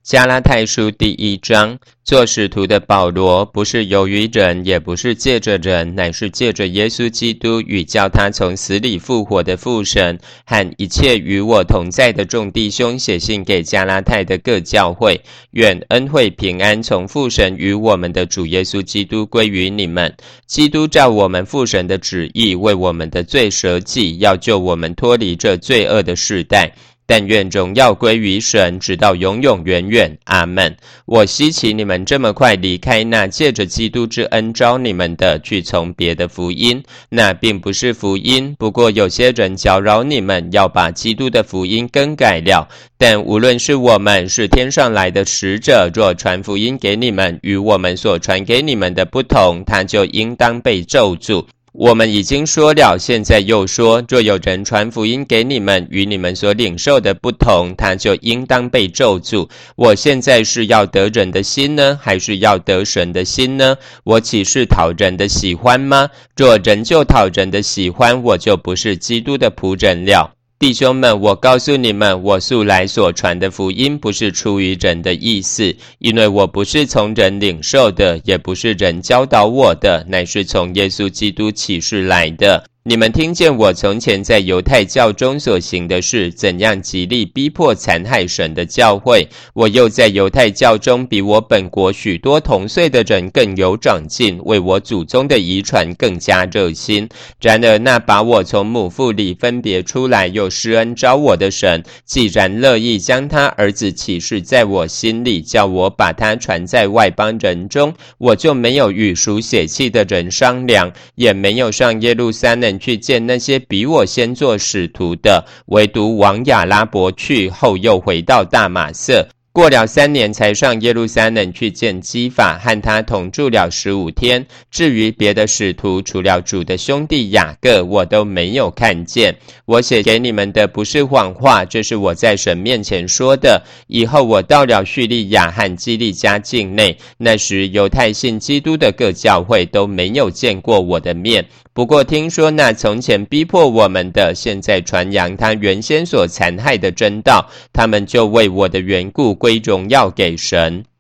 加拉太书第1章，做使徒的保罗，不是由于人，也不是借着人，乃是借着耶稣基督与叫他从死里复活的父神，和一切与我同在的众弟兄，写信给加拉太的各教会，愿恩惠平安从父神与我们的主耶稣基督归于你们。基督照我们父神的旨意，为我们的罪舍己，要救我们脱离这罪恶的世代。但愿荣耀归于神，直到永永远远。阿们。我希奇你们这么快离开那借着基督之恩召你们的，去从别的福音。那并不是福音，不过有些人搅扰你们，要把基督的福音更改了。但无论是我们，是天上来的使者，若传福音给你们，与我们所传给你们的不同，他就应当被咒诅。我们已经说了，现在又说，若有人传福音给你们，与你们所领受的不同，他就应当被咒诅。我现在是要得人的心呢，还是要得神的心呢？我岂是讨人的喜欢吗？若人就讨人的喜欢，我就不是基督的仆人了。弟兄们，我告诉你们，我素来所传的福音不是出于人的意思，因为我不是从人领受的，也不是人教导我的，乃是从耶稣基督启示来的。你们听见我从前在犹太教中所行的事，怎样极力逼迫残害神的教会。我又在犹太教中比我本国许多同岁的人更有长进，为我祖宗的遗传更加热心。然而那把我从母腹里分别出来又施恩召我的神，既然乐意将他儿子启示在我心里，叫我把他传在外邦人中，我就没有与属血气的人商量，也没有上耶路撒冷去见那些比我先做使徒的，唯独往亚拉伯去，后又回到大马色。过了3年才上耶路撒冷去见基法，和他同住了15天。至于别的使徒，除了主的兄弟雅各，我都没有看见。我写给你们的不是谎话，这是我在神面前说的。以后我到了叙利亚和基利家境内，那时犹太信基督的各教会都没有见过我的面。不过听说那从前逼迫我们的，现在传扬他原先所残害的真道，他们就为我的缘故归荣耀给神。